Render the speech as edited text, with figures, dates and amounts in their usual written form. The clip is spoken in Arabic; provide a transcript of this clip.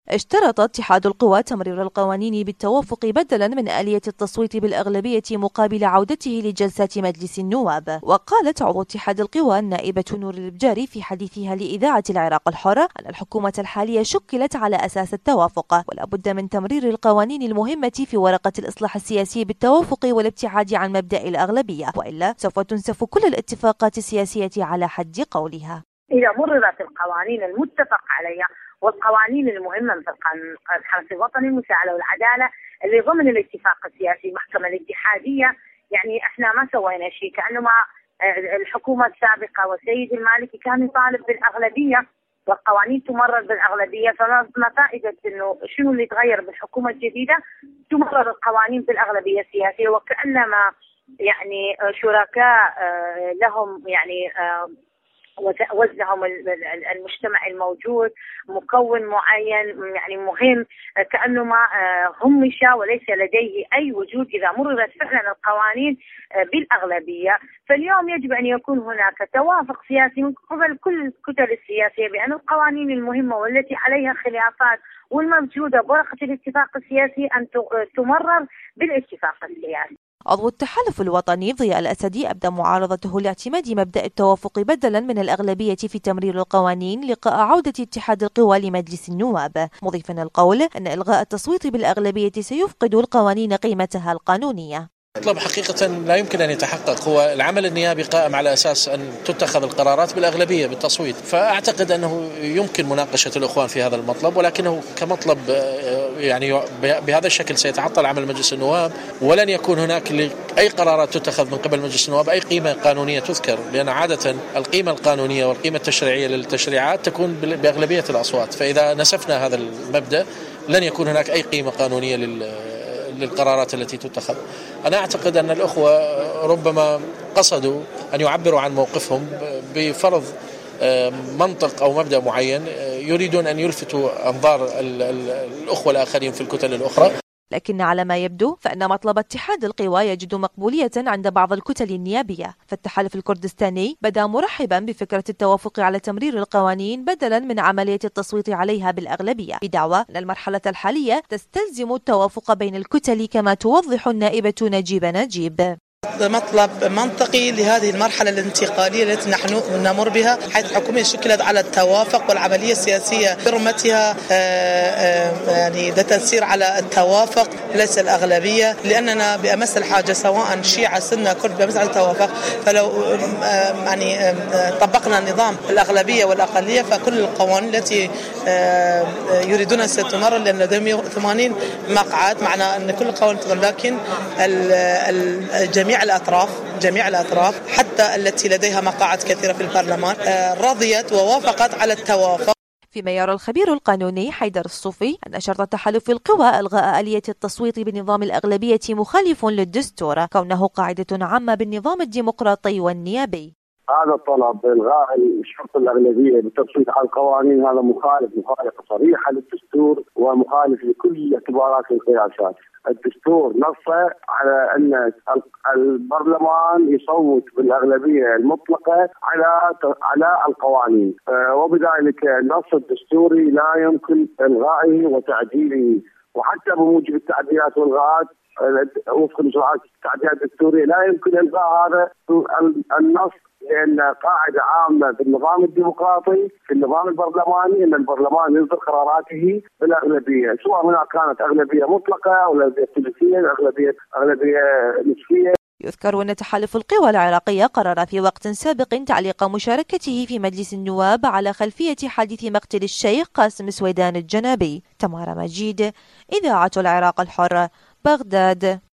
اشترط اتحاد القوى تمرير القوانين بالتوافق بدلا من آلية التصويت بالأغلبية مقابل عودته لجلسات مجلس النواب. وقالت عضو اتحاد القوى النائبة نور البجاري في حديثها لإذاعة العراق الحر أن الحكومة الحالية شكلت على أساس التوافق، ولا بد من تمرير القوانين المهمة في ورقة الإصلاح السياسي بالتوافق والابتعاد عن مبدأ الأغلبية، وإلا سوف تنسف كل الاتفاقات السياسية على حد قولها. إذا مررت القوانين المتفق عليها والقوانين المهمة مثل الحرس الوطني، المساءلة والعدالة اللي ضمن الاتفاق السياسي، المحكمة الاتحادية، يعني احنا ما سوينا شيء، كأنما الحكومة السابقة والسيد المالكي كان يطالب بالأغلبية والقوانين تمرر بالأغلبية، فما فائدة انه شنو اللي يتغير بالحكومة الجديدة؟ تمرر القوانين بالأغلبية السياسية، وكأنما يعني شركاء لهم يعني وزنهم المجتمع الموجود مكون معين يعني مهم، كأنه ما همش وليس لديه أي وجود إذا مررت فعلا القوانين بالأغلبية. فاليوم يجب أن يكون هناك توافق سياسي من قبل كل الكتل السياسية بأن القوانين المهمة والتي عليها خلافات والموجودة بورقة الاتفاق السياسي أن تمرر بالاتفاق السياسي. عضو التحالف الوطني ضياء الأسدي أبدى معارضته لاعتماد مبدأ التوافق بدلا من الأغلبية في تمرير القوانين لقاء عودة اتحاد القوى لمجلس النواب، مضيفا القول أن إلغاء التصويت بالأغلبية سيفقد القوانين قيمتها القانونية. المطلب حقيقة لا يمكن أن يتحقق، هو العمل النيابي قائم على أساس أن تتخذ القرارات بالأغلبية بالتصويت، فأعتقد أنه يمكن مناقشة الإخوان في هذا المطلب، ولكنه كمطلب يعني بهذا الشكل سيتعطل عمل مجلس النواب، ولن يكون هناك أي قرارات تتخذ من قبل مجلس النواب أي قيمة قانونية تذكر، لأن عادة القيمة القانونية والقيمة التشريعية للتشريعات تكون بأغلبية الأصوات، فإذا نسفنا هذا المبدأ لن يكون هناك أي قيمة قانونية للقرارات التي تتخذ. أنا أعتقد أن الأخوة ربما قصدوا أن يعبروا عن موقفهم بفرض منطق أو مبدأ معين، يريدون أن يلفتوا أنظار الأخوة الآخرين في الكتل الأخرى. لكن على ما يبدو فإن مطلب اتحاد القوى يجد مقبولية عند بعض الكتل النيابية، فالتحالف الكردستاني بدا مرحبا بفكرة التوافق على تمرير القوانين بدلا من عملية التصويت عليها بالأغلبية، بدعوى أن المرحلة الحالية تستلزم التوافق بين الكتل كما توضح النائبة نجيبة نجيب. مطلب منطقي لهذه المرحلة الانتقالية التي نحن نمر بها، حيث الحكومة شكلت على التوافق والعملية السياسية برمتها يعني تسير على التوافق ليس الأغلبية، لأننا بأمس الحاجة سواء شيعة سنة كرد بأمس على التوافق، فلو يعني طبقنا نظام الأغلبية والأقلية فكل القوانين التي يريدون ستمرر، لأن لديهم 80 مقعد، معنى أن كل القوانين تمرر، لكن جميع الأطراف حتى التي لديها مقاعد كثيرة في البرلمان رضيت ووافقت على التوافق. فيما يرى الخبير القانوني حيدر الصوفي أن شرط تحالف القوى إلغاء آلية التصويت بنظام الأغلبية مخالف للدستور، كونه قاعدة عامة بالنظام الديمقراطي والنيابي. هذا الطلب إلغاء شرط الأغلبية بالتصويت على القوانين هذا مخالفة صريحة للدستور ومخالف لكل اعتبارات القياسات. الدستور نص على أن البرلمان يصوت بالأغلبية المطلقة على القوانين، وبذلك النص الدستوري لا يمكن إلغائه وتعديله، وحتى بموجب التعديلات والإلغاءات وفق الإجراءات التعديلات الدستورية لا يمكن إلغاء هذا النص، لأن قاعدة عامة في النظام الديمقراطي في النظام البرلماني أن البرلمان يصدر قراراته بالأغلبية، سواء هناك كانت أغلبية مطلقة أو أغلبية ثلثية أغلبية نصفية. يذكر أن تحالف القوى العراقية قرر في وقت سابق تعليق مشاركته في مجلس النواب على خلفية حادث مقتل الشيخ قاسم سويدان الجنابي. تمارا مجيد، إذاعة العراق الحر، بغداد.